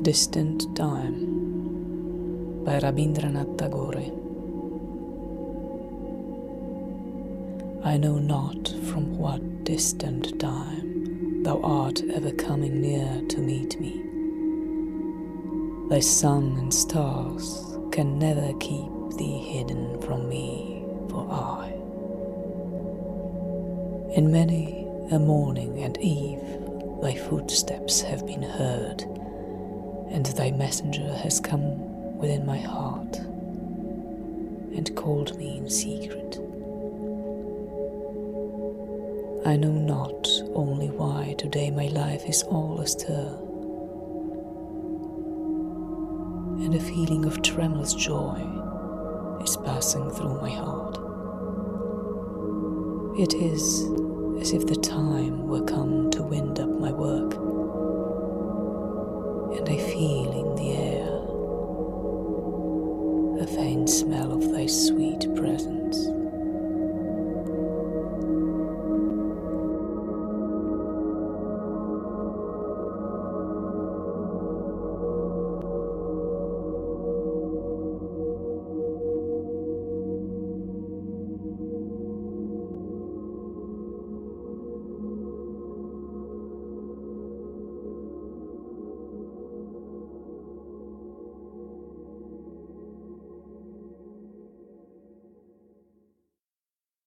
Distant Time by Rabindranath Tagore. I know not from what distant time thou art ever coming near to meet me. Thy sun and stars can never keep thee hidden from me, for I, in many a morning and eve, thy footsteps have been heard, and thy messenger has come within my heart and called me in secret. I know not only why today my life is all astir, and a feeling of tremulous joy is passing through my heart. It is as if the time were come to wind up my work, and I feel in the air a faint smell of thy sweet presence.